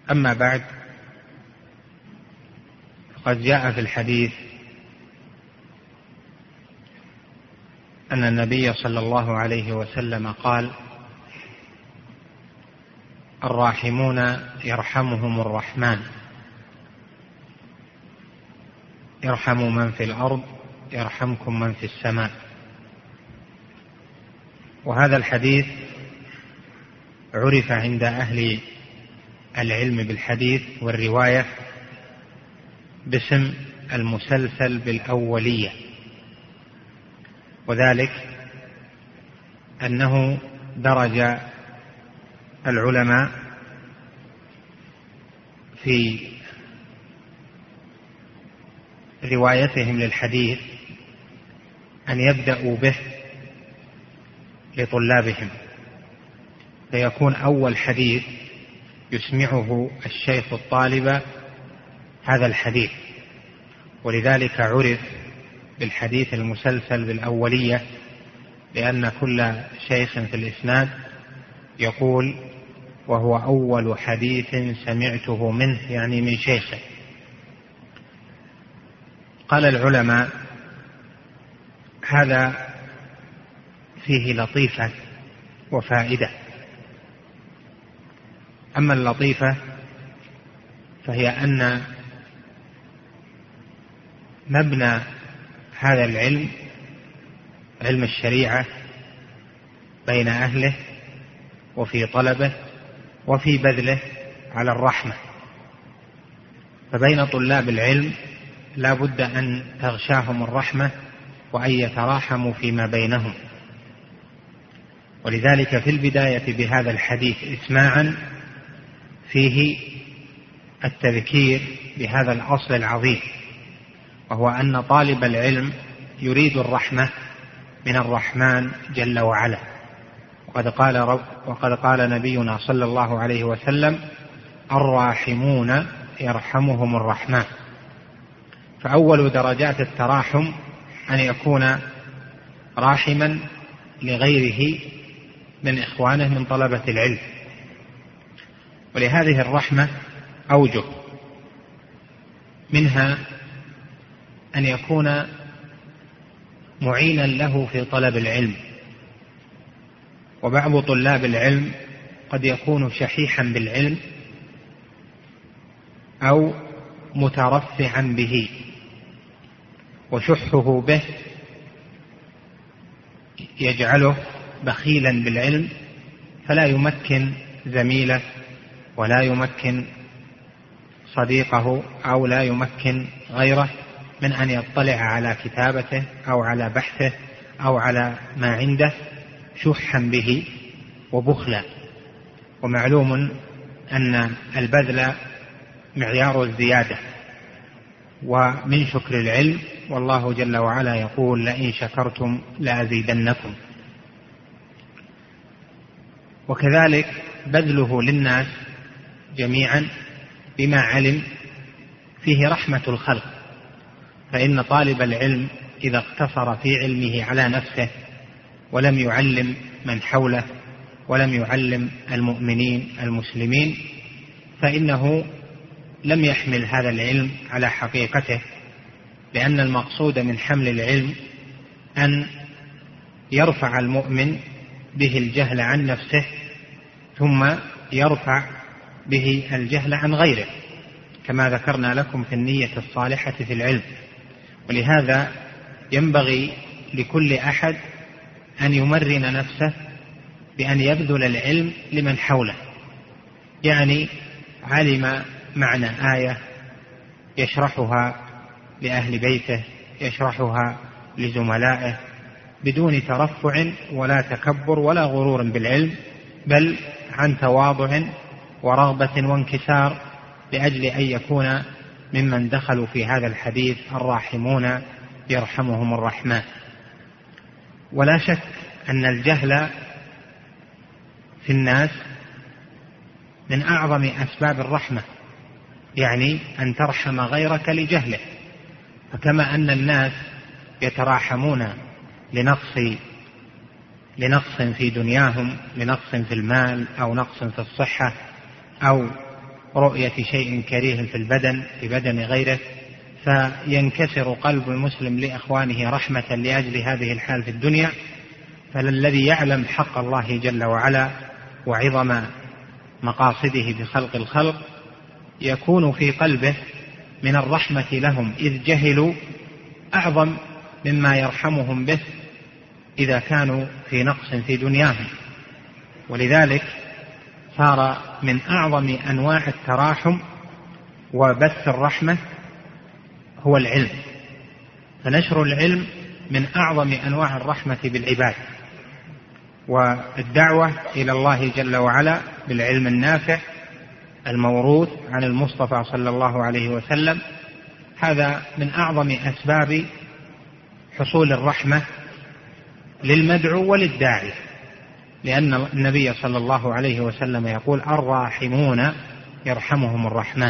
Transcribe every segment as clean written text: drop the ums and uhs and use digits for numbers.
أما بعد، قد جاء في الحديث أن النبي صلى الله عليه وسلم قال: الراحمون يرحمهم الرحمن، ارحموا من في الأرض يرحمكم من في السماء. وهذا الحديث عرف عند أهل العلم بالحديث والرواية باسم المسلسل بالأولية، وذلك أنه درج العلماء في روايتهم للحديث أن يبدأوا به لطلابهم، فيكون أول حديث يسمعه الشيخ الطالب هذا الحديث، ولذلك عرف بالحديث المسلسل بالأولية، لأن كل شيخ في الإسناد يقول: وهو أول حديث سمعته منه، يعني من شيخه. قال العلماء: هذا فيه لطيفة وفائدة. أما اللطيفة فهي أن مبنى هذا العلم، علم الشريعة، بين أهله وفي طلبه وفي بذله على الرحمة، فبين طلاب العلم لا بد أن تغشاهم الرحمة وأن يتراحموا فيما بينهم. ولذلك في البداية بهذا الحديث إسماعا فيه التذكير بهذا الأصل العظيم، وهو أن طالب العلم يريد الرحمة من الرحمن جل وعلا. وقد قال نبينا صلى الله عليه وسلم: الراحمون يرحمهم الرحمن. فأول درجات التراحم أن يكون راحما لغيره من إخوانه من طلبة العلم. ولهذه الرحمة أوجه، منها أن يكون معينا له في طلب العلم. وبعض طلاب العلم قد يكون شحيحا بالعلم أو مترفعا به، وشحه به يجعله بخيلا بالعلم، فلا يمكن زميله ولا يمكن صديقه أو لا يمكن غيره من أن يطلع على كتابته أو على بحثه أو على ما عنده، شحا به وبخلا. ومعلوم أن البذل معيار الزيادة، ومن شكر العلم، والله جل وعلا يقول: لئن شكرتم لأزيدنكم. وكذلك بذله للناس جميعا بما علم فيه رحمة الخلق، فإن طالب العلم إذا اقتصر في علمه على نفسه ولم يعلم من حوله ولم يعلم المؤمنين المسلمين، فإنه لم يحمل هذا العلم على حقيقته، لأن المقصود من حمل العلم أن يرفع المؤمن به الجهل عن نفسه، ثم يرفع به الجهل عن غيره، كما ذكرنا لكم في النية الصالحة في العلم. ولهذا ينبغي لكل أحد أن يمرن نفسه بأن يبذل العلم لمن حوله، يعني علم معنى آية يشرحها لأهل بيته، يشرحها لزملائه، بدون ترفع ولا تكبر ولا غرور بالعلم، بل عن تواضع ورغبة وانكسار، لأجل أن يكون ممن دخلوا في هذا الحديث: الراحمون يرحمهم الرحمن. ولا شك أن الجهل في الناس من أعظم أسباب الرحمة، يعني أن ترحم غيرك لجهله. فكما أن الناس يتراحمون لنقص في دنياهم، لنقص في المال أو نقص في الصحة أو رؤية شيء كريه في بدن غيره، فينكسر قلب المسلم لإخوانه رحمة لأجل هذه الحال في الدنيا. فالذي يعلم حق الله جل وعلا وعظم مقاصده بخلق الخلق يكون في قلبه من الرحمة لهم إذ جهلوا أعظم مما يرحمهم به إذا كانوا في نقص في دنياهم. ولذلك صار من أعظم أنواع التراحم وبث الرحمة هو العلم، فنشر العلم من أعظم أنواع الرحمة بالعباد، والدعوة إلى الله جل وعلا بالعلم النافع الموروث عن المصطفى صلى الله عليه وسلم، هذا من أعظم أسباب حصول الرحمة للمدعو وللداعي، لأن النبي صلى الله عليه وسلم يقول: الراحمون يرحمهم الرحمن.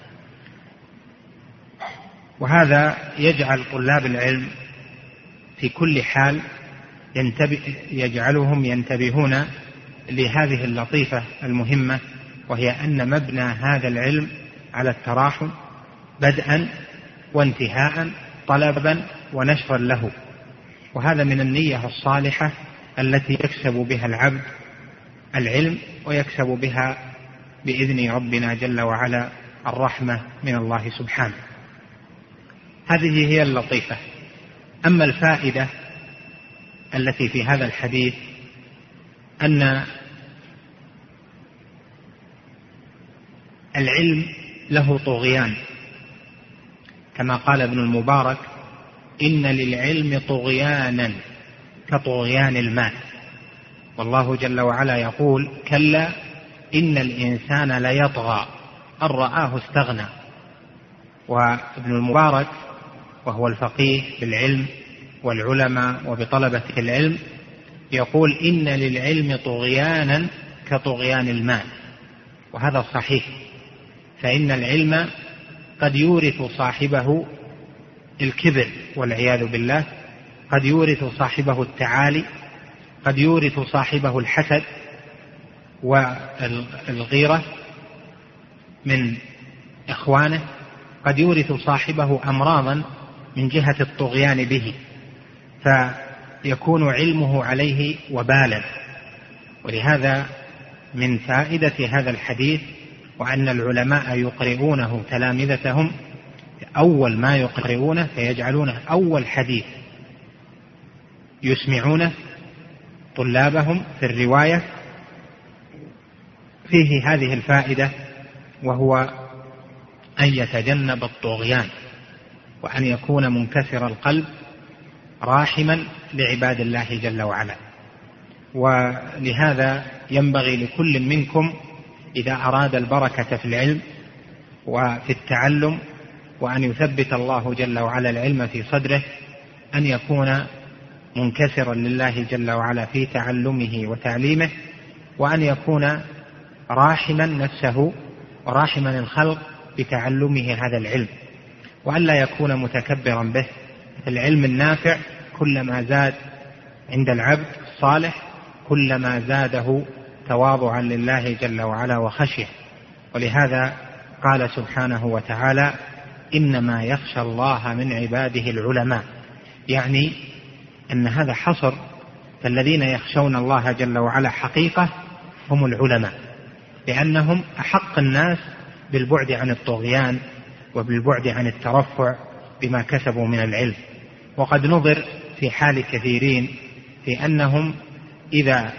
وهذا يجعل طلاب العلم في كل حال يجعلهم ينتبهون لهذه اللطيفة المهمة، وهي أن مبنى هذا العلم على التراحم بدءا وانتهاء، طلبا ونشرا له. وهذا من النية الصالحة التي يكسب بها العبد العلم ويكسب بها بإذن ربنا جل وعلا الرحمة من الله سبحانه. هذه هي اللطيفة. أما الفائدة التي في هذا الحديث أن العلم له طغيان، كما قال ابن المبارك: إن للعلم طغيانا كطغيان الماء. والله جل وعلا يقول: كلا إن الإنسان ليطغى أن رآه استغنى. وابن المبارك وهو الفقيه بالعلم والعلماء وبطلبة العلم يقول: إن للعلم طغيانا كطغيان الماء. وهذا صحيح، فإن العلم قد يورث صاحبه الكبر والعياذ بالله، قد يورث صاحبه التعالي، قد يورث صاحبه الحسد والغيرة من إخوانه، قد يورث صاحبه أمراضا من جهة الطغيان به، فيكون علمه عليه وبالا. ولهذا من فائدة هذا الحديث وأن العلماء يقرؤونه تلامذتهم أول ما يقرؤونه فيجعلونه أول حديث يسمعونه طلابهم في الرواية، فيه هذه الفائدة، وهو أن يتجنب الطغيان وأن يكون منكسر القلب راحما لعباد الله جل وعلا. ولهذا ينبغي لكل منكم إذا أراد البركة في العلم وفي التعلم وأن يثبت الله جل وعلا العلم في صدره أن يكون منكسرا لله جل وعلا في تعلمه وتعليمه، وأن يكون راحما نفسه وراحما الخلق بتعلمه هذا العلم، وأن لا يكون متكبرا به. العلم النافع كلما زاد عند العبد الصالح كلما زاده تواضعا لله جل وعلا وخشيه. ولهذا قال سبحانه وتعالى: إنما يخشى الله من عباده العلماء، يعني أن هذا حصر، فالذين يخشون الله جل وعلا حقيقة هم العلماء، لأنهم أحق الناس بالبعد عن الطغيان وبالبعد عن الترفع بما كسبوا من العلم. وقد نظر في حال كثيرين في أنهم إذا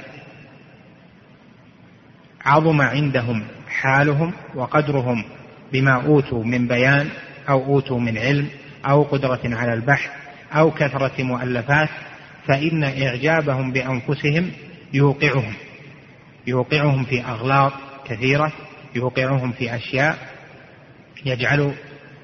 عظم عندهم حالهم وقدرهم بما أوتوا من بيان أو أوتوا من علم أو قدرة على البحث أو كثرة مؤلفات، فإن إعجابهم بأنفسهم يوقعهم في أغلاط كثيرة، يوقعهم في أشياء يجعل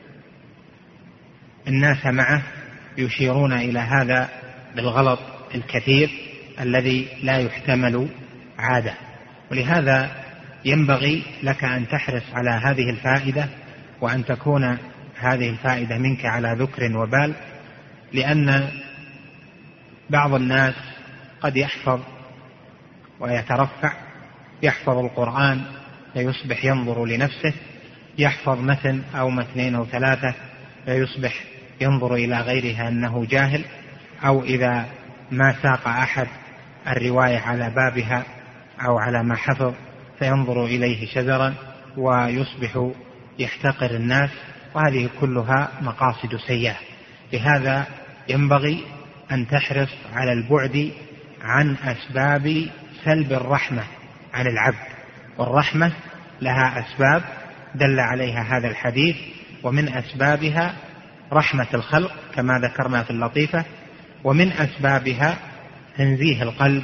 الناس معه يشيرون إلى هذا بالغلط الكثير الذي لا يحتمل عادة. ولهذا ينبغي لك أن تحرص على هذه الفائدة وأن تكون هذه الفائدة منك على ذكر وبال، لأن بعض الناس قد يحفظ ويترفع، يحفظ القرآن فيصبح ينظر لنفسه يحفظ متن أو متنين أو ثلاثة فيصبح ينظر إلى غيرها أنه جاهل، أو إذا ما ساق أحد الرواية على بابها أو على ما حفظ فينظر إليه شذرا ويصبح يحتقر الناس، وهذه كلها مقاصد سيئة. لهذا ينبغي أن تحرص على البعد عن أسباب سلب الرحمة عن العبد، والرحمة لها أسباب دل عليها هذا الحديث، ومن أسبابها رحمة الخلق كما ذكرنا في اللطيفة، ومن أسبابها تنزيه القلب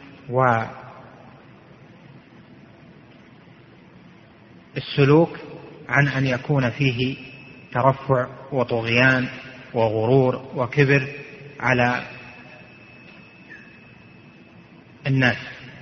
والسلوك عن أن يكون فيه ترفع وطغيان وغرور وكبر على الناس.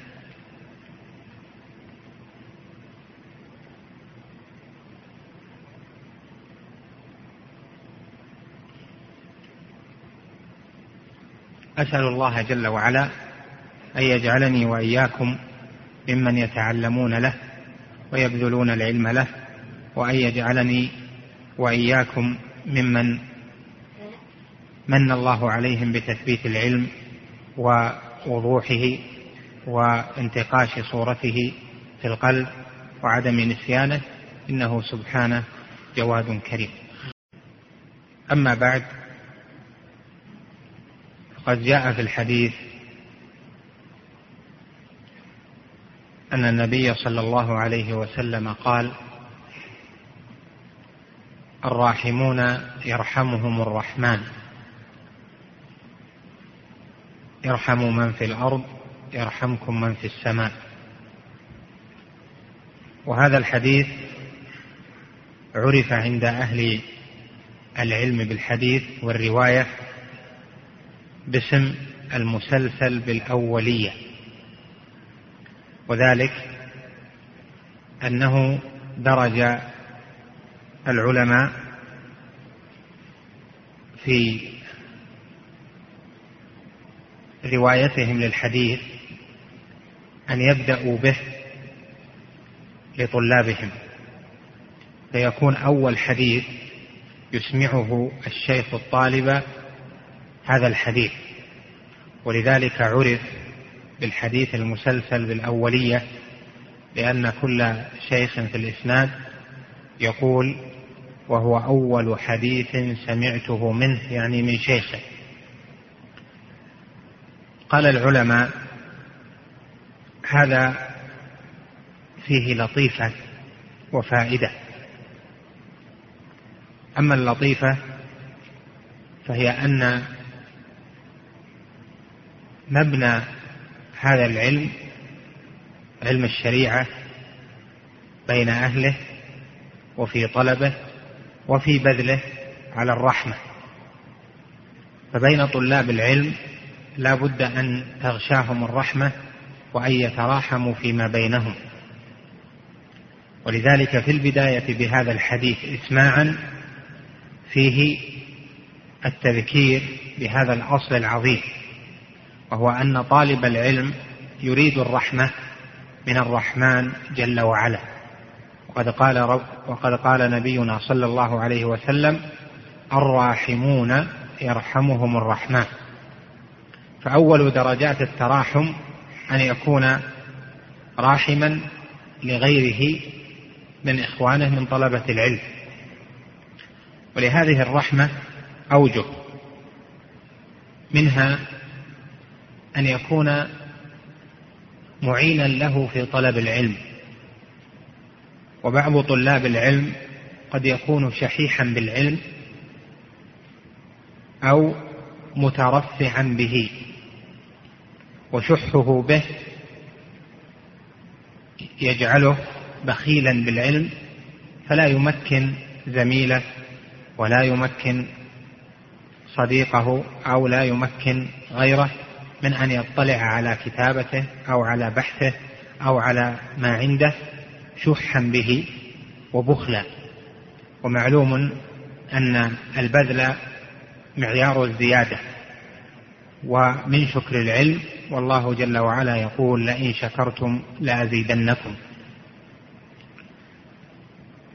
أسأل الله جل وعلا أن يجعلني وإياكم ممن يتعلمون له ويبذلون العلم له، وأن يجعلني وإياكم ممن من الله عليهم بتثبيت العلم ووضوحه وانتقاش صورته في القلب وعدم نسيانه، إنه سبحانه جواد كريم. أما بعد، قد جاء في الحديث أن النبي صلى الله عليه وسلم قال: الراحمون يرحمهم الرحمن، ارحموا من في الأرض يرحمكم من في السماء. وهذا الحديث عرف عند أهل العلم بالحديث والرواية باسم المسلسل بالأولية، وذلك أنه درج العلماء في روايتهم للحديث أن يبدأوا به لطلابهم، فيكون أول حديث يسمعه الشيخ الطالب هذا الحديث، ولذلك عرف بالحديث المسلسل بالأولية، لأن كل شيخ في الإسناد يقول: وهو أول حديث سمعته منه، يعني من شيخه. قال العلماء: هذا فيه لطيفة وفائدة. أما اللطيفة فهي أن مبنى هذا العلم، علم الشريعة، بين أهله وفي طلبه وفي بذله على الرحمة، فبين طلاب العلم لا بد أن تغشاهم الرحمة وأن يتراحموا فيما بينهم. ولذلك في البداية بهذا الحديث إسماعا فيه التذكير بهذا الأصل العظيم، وهو أن طالب العلم يريد الرحمة من الرحمن جل وعلا. وقد قال نبينا صلى الله عليه وسلم: الراحمون يرحمهم الرحمن. فأول درجات التراحم أن يكون راحما لغيره من إخوانه من طلبة العلم. ولهذه الرحمة أوجه، منها أن يكون معينا له في طلب العلم. وبعض طلاب العلم قد يكون شحيحا بالعلم أو مترفعا به، وشحه به يجعله بخيلا بالعلم، فلا يمكن زميله ولا يمكن صديقه أو لا يمكن غيره من أن يطلع على كتابته أو على بحثه أو على ما عنده، شحا به وبخلا. ومعلوم أن البذل معيار الزيادة ومن شكر العلم، والله جل وعلا يقول: لئن شكرتم لأزيدنكم.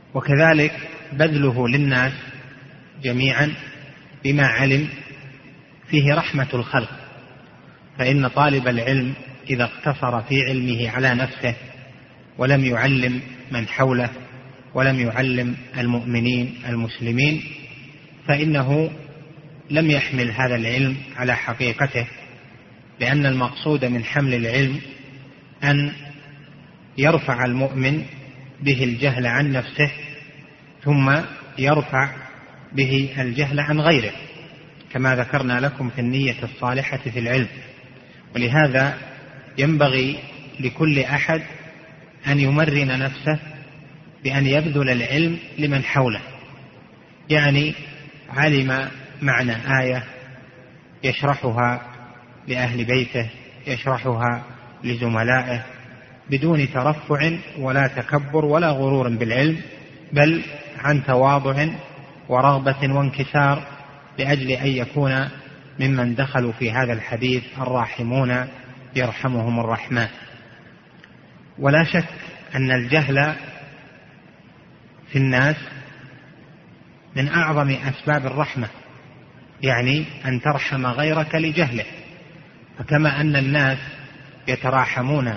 وكذلك بذله للناس جميعا بما علم فيه رحمة الخلق، فإن طالب العلم إذا اقتصر في علمه على نفسه ولم يعلم من حوله ولم يعلم المؤمنين المسلمين فإنه لم يحمل هذا العلم على حقيقته، لأن المقصود من حمل العلم أن يرفع المؤمن به الجهل عن نفسه ثم يرفع به الجهل عن غيره، كما ذكرنا لكم في النية الصالحة في العلم. ولهذا ينبغي لكل أحد أن يمرن نفسه بأن يبذل العلم لمن حوله، يعني علم معنى آية يشرحها لأهل بيته، يشرحها لزملائه بدون ترفع ولا تكبر ولا غرور بالعلم، بل عن تواضع ورغبة وانكسار لأجل أن يكون ممن دخلوا في هذا الحديث الراحمون يرحمهم الرحمن. ولا شك أن الجهل في الناس من أعظم أسباب الرحمة، يعني أن ترحم غيرك لجهله. فكما أن الناس يتراحمون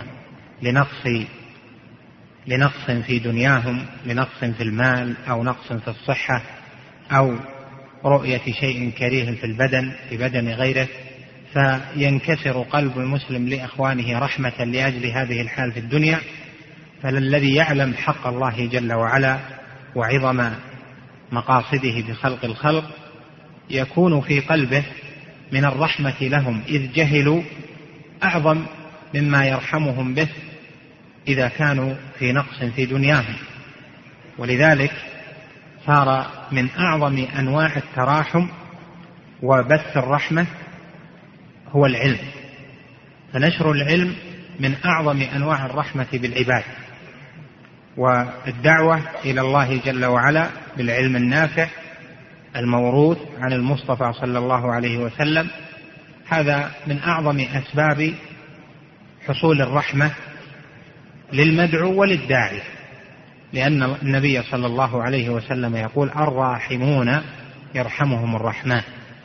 لنقص في دنياهم، لنقص في المال أو نقص في الصحة أو رؤية شيء كريه في بدن غيره، فينكسر قلب المسلم لإخوانه رحمة لأجل هذه الحال في الدنيا، فالذي يعلم حق الله جل وعلا وعظم مقاصده بخلق الخلق يكون في قلبه من الرحمة لهم إذ جهلوا أعظم مما يرحمهم به إذا كانوا في نقص في دنياهم. ولذلك صار من أعظم أنواع التراحم وبث الرحمة هو العلم، فنشر العلم من أعظم أنواع الرحمة بالعباد، والدعوة إلى الله جل وعلا بالعلم النافع الموروث عن المصطفى صلى الله عليه وسلم، هذا من أعظم أسباب حصول الرحمة للمدعو وللداعي، لأن النبي صلى الله عليه وسلم يقول الراحمون يرحمهم الرحمن.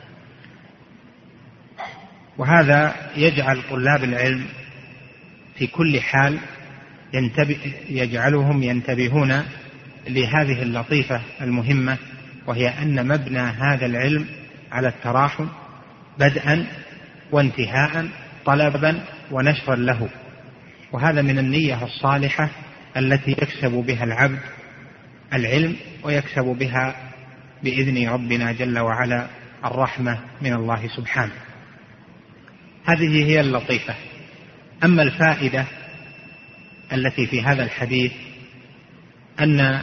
وهذا يجعل طلاب العلم في كل حال يجعلهم ينتبهون لهذه اللطيفة المهمة، وهي أن مبنى هذا العلم على التراحم بدءا وانتهاء، طلبا ونشرا له. وهذا من النية الصالحة التي يكسب بها العبد العلم ويكسب بها بإذن ربنا جل وعلا الرحمة من الله سبحانه. هذه هي اللطيفة. أما الفائدة التي في هذا الحديث أن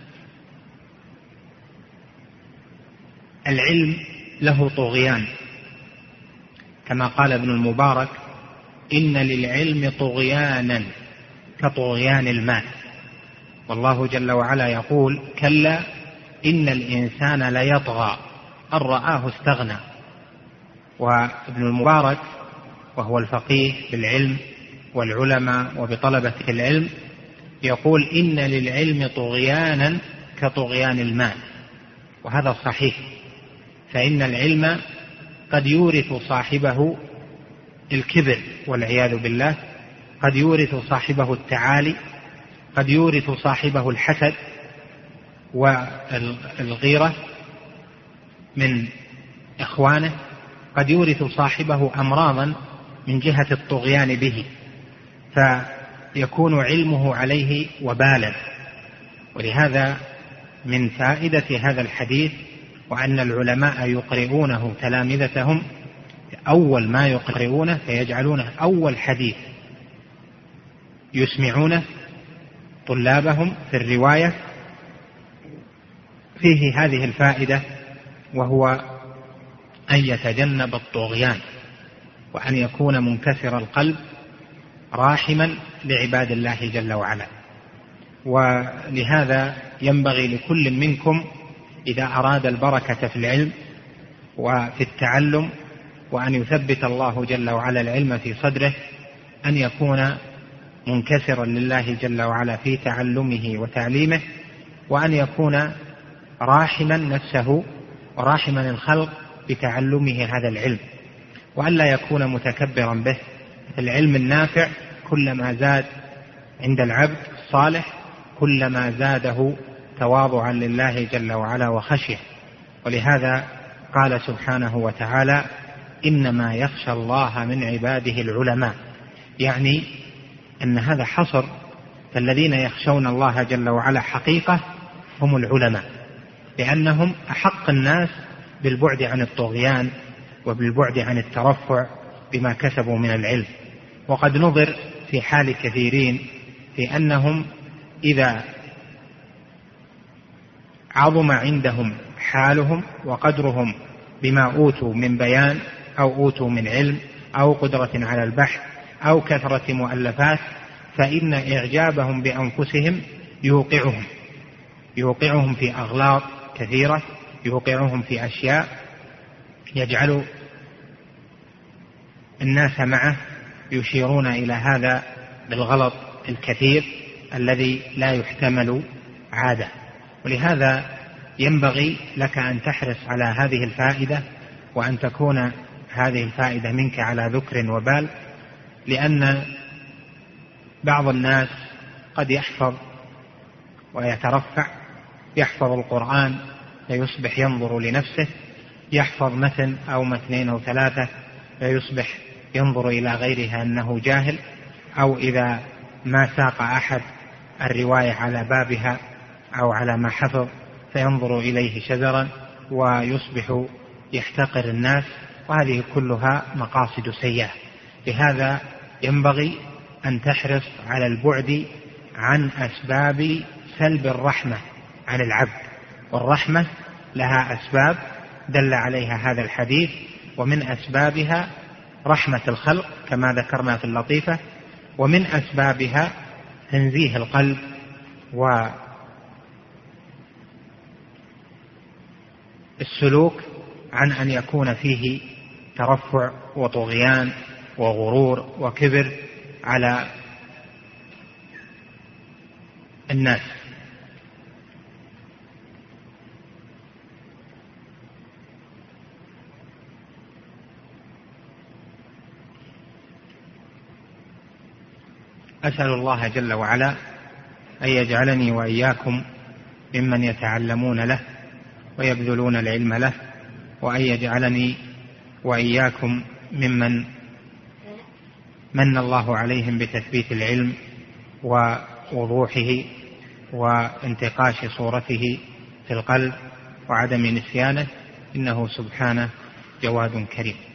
العلم له طغيان، كما قال ابن المبارك إن للعلم طغيانا كطغيان الماء، والله جل وعلا يقول كلا إن الإنسان ليطغى أن رآه استغنى. وابن المبارك وهو الفقيه بالعلم والعلماء وبطلبة العلم يقول إن للعلم طغيانا كطغيان الماء، وهذا صحيح، فإن العلم قد يورث صاحبه الكبر والعياذ بالله، قد يورث صاحبه التعالي، قد يورث صاحبه الحسد والغيرة من إخوانه، قد يورث صاحبه أمراضا من جهة الطغيان به، فيكون علمه عليه وبالا. ولهذا من فائدة هذا الحديث وأن العلماء يقرؤونه تلامذتهم أول ما يقرؤونه فيجعلونه أول حديث يسمعونه طلابهم في الرواية، فيه هذه الفائدة، وهو أن يتجنب الطغيان وأن يكون منكسر القلب راحما لعباد الله جل وعلا. ولهذا ينبغي لكل منكم إذا أراد البركة في العلم وفي التعلم وأن يثبت الله جل وعلا العلم في صدره أن يكون منكسرا لله جل وعلا في تعلمه وتعليمه، وأن يكون راحما نفسه وراحما الخلق بتعلمه هذا العلم، وأن لا يكون متكبرا به. العلم النافع كلما زاد عند العبد الصالح كلما زاده تواضعا لله جل وعلا وخشية. ولهذا قال سبحانه وتعالى: إنما يخشى الله من عباده العلماء، يعني أن هذا حصر، فالذين يخشون الله جل وعلا حقيقة هم العلماء، لأنهم أحق الناس بالبعد عن الطغيان وبالبعد عن الترفع بما كسبوا من العلم. وقد نظر في حال كثيرين في أنهم إذا عظم عندهم حالهم وقدرهم بما أوتوا من بيان أو أوتوا من علم أو قدرة على البحث أو كثرة مؤلفات، فإن إعجابهم بأنفسهم يوقعهم في أغلاط كثيرة، يوقعهم في أشياء يجعل الناس معه يشيرون إلى هذا بالغلط الكثير الذي لا يحتمل عادة. ولهذا ينبغي لك أن تحرص على هذه الفائدة، وأن تكون هذه الفائدة منك على ذكر وبال، لأن بعض الناس قد يحفظ ويترفع، يحفظ القرآن فيصبح ينظر لنفسه، يحفظ متن أو متنين أو ثلاثة فيصبح ينظر إلى غيرها أنه جاهل، أو إذا ما ساق أحد الرواية على بابها أو على ما حفظ فينظر إليه شذرا ويصبح يحتقر الناس، وهذه كلها مقاصد سيئة. لهذا ينبغي أن تحرص على البعد عن أسباب سلب الرحمة عن العبد، والرحمة لها أسباب دل عليها هذا الحديث، ومن أسبابها رحمة الخلق كما ذكرنا في اللطيفة، ومن أسبابها تنزيه القلب والسلوك عن أن يكون فيه ترفع وطغيان وغرور وكبر على الناس. أسأل الله جل وعلا أن يجعلني وإياكم ممن يتعلمون له ويبذلون العلم له، وأن يجعلني وإياكم ممن من الله عليهم بتثبيت العلم ووضوحه وانتقاش صورته في القلب وعدم نسيانه، إنه سبحانه جواد كريم.